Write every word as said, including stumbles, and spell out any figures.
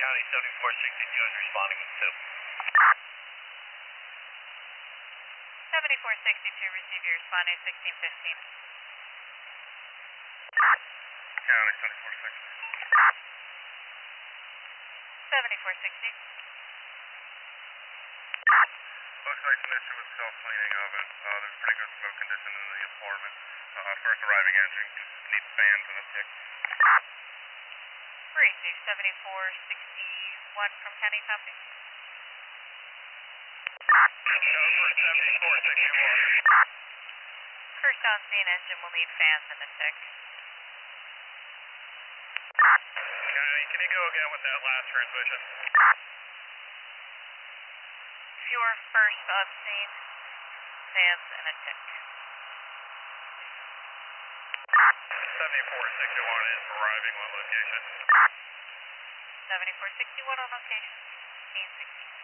County seventy-four sixty-two is responding with two. seventy-four sixty-two, receive your responding sixteen fifteen. County seventy-four sixty. seventy-four sixty. Looks like an issue with self-cleaning oven. Uh, there's pretty good smoke condition in the apartment. Uh, first arriving engine needs fans and a tick. Receive seventy-four sixty-one from County Copy. Over seventy-four sixty-one. First on scene engine will need fans and a tick. County, can you go again with that last transmission? Your first on scene, fans and a tick. seventy-four sixty-one is arriving on location. seventy-four sixty-one on location, sixteen sixteen.